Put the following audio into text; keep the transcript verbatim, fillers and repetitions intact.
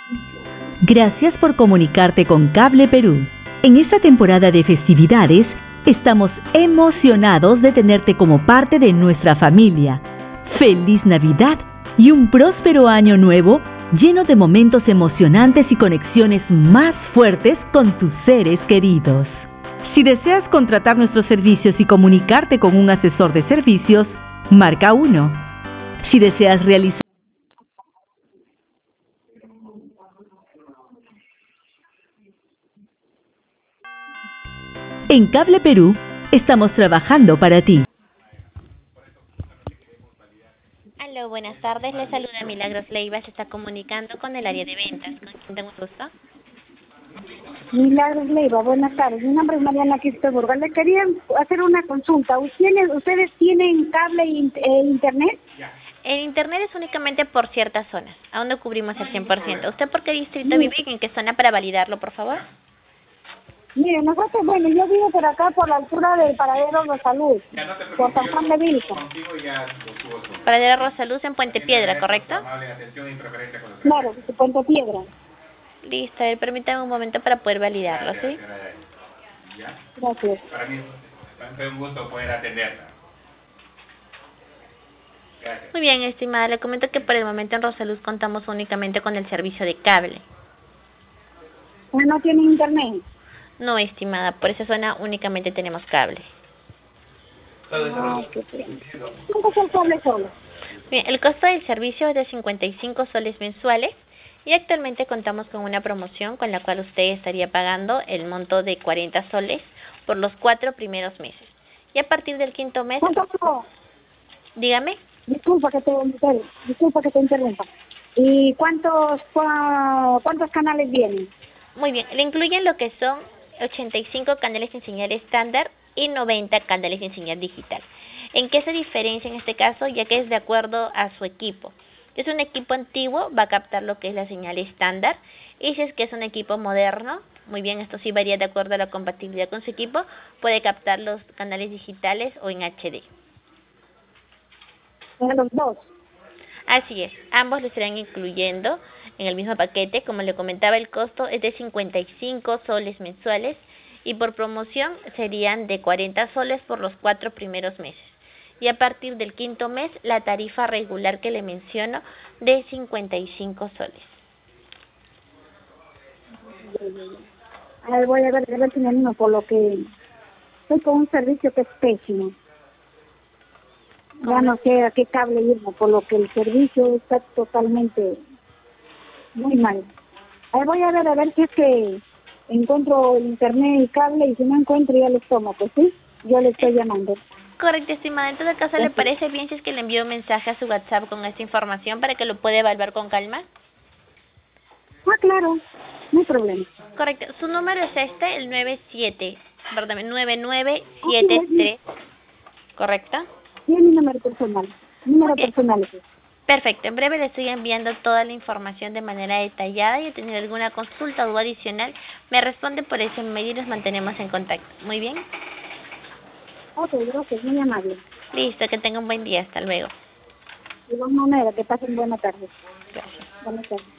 Gracias por comunicarte con Cable Perú. En esta temporada de festividades, estamos emocionados de tenerte como parte de nuestra familia. ¡Feliz Navidad y un próspero año nuevo lleno de momentos emocionantes y conexiones más fuertes con tus seres queridos! Si deseas contratar nuestros servicios y comunicarte con un asesor de servicios, marca uno. Si deseas realizar En Cable Perú, estamos trabajando para ti. Aló, buenas tardes. Le saluda Milagros Leiva. Se está comunicando con el área de ventas. ¿Con quién tengo el gusto? Milagros Leiva, buenas tardes. Mi nombre es Mariana Quispe Burgal. Le quería hacer una consulta. ¿Ustedes, ustedes tienen cable e internet? El internet es únicamente por ciertas zonas. Aún no cubrimos el cien por ciento. ¿Usted por qué distrito vive y en qué zona para validarlo, por favor? Mire, nosotros, bueno, yo vivo por acá, por la altura del Paradero Rosaluz, por San Juan de Vilca. Paradero Rosaluz en Puente Piedra, ¿correcto? Claro, Puente Piedra. Listo, a ver, permítame un momento para poder validarlo, ¿sí? Gracias. Para mí fue un gusto poder atenderla. Gracias. Muy bien, estimada, le comento que por el momento en Rosaluz contamos únicamente con el servicio de cable. ¿No tienen internet? No, estimada, por esa zona únicamente tenemos cable. Ah, qué bien. ¿Cuánto es el cable solo? Bien, el costo del servicio es de cincuenta y cinco soles mensuales y actualmente contamos con una promoción con la cual usted estaría pagando el monto de cuarenta soles por los cuatro primeros meses. Y a partir del quinto mes... ¿Cuánto? Dígame. Disculpa que te, disculpa que te interrumpa. ¿Y cuántos, cuántos canales vienen? Muy bien, le incluyen lo que son ochenta y cinco canales en señal estándar y noventa canales en señal digital. ¿En qué se diferencia en este caso? Ya que es de acuerdo a su equipo. Si es un equipo antiguo, va a captar lo que es la señal estándar, y si es que es un equipo moderno, muy bien, esto sí varía de acuerdo a la compatibilidad con su equipo, puede captar los canales digitales o en H D. En los dos. Así es, ambos lo estarán incluyendo en el mismo paquete. Como le comentaba, el costo es de cincuenta y cinco soles mensuales y por promoción serían de cuarenta soles por los cuatro primeros meses. Y a partir del quinto mes, la tarifa regular que le menciono de cincuenta y cinco soles. A ver, voy a ver, a ver si me animo, por lo que estoy con un servicio que es pésimo. Ya no sé a qué cable irme, por lo que el servicio está totalmente muy mal. A ver, voy a ver, a ver si es que encuentro internet y cable, y si no encuentro ya les tomo, pues sí, yo le estoy llamando. Correcto, estimada. En todo caso, ¿le parece bien si es que le envío un mensaje a su WhatsApp con esta información para que lo pueda evaluar con calma? Ah, claro, no hay problema. Correcto. Su número es este, el nueve siete, perdón, nueve nueve siete tres, ¿correcto? Sí, es mi número personal. Número personal. Perfecto. En breve le estoy enviando toda la información de manera detallada, y al tener alguna consulta o duda adicional, me responde por ese medio y nos mantenemos en contacto. ¿Muy bien? Ok, gracias, muy amable. Listo, que tenga un buen día. Hasta luego. De igual manera, que pasen buena tarde. Gracias. Buenas tardes.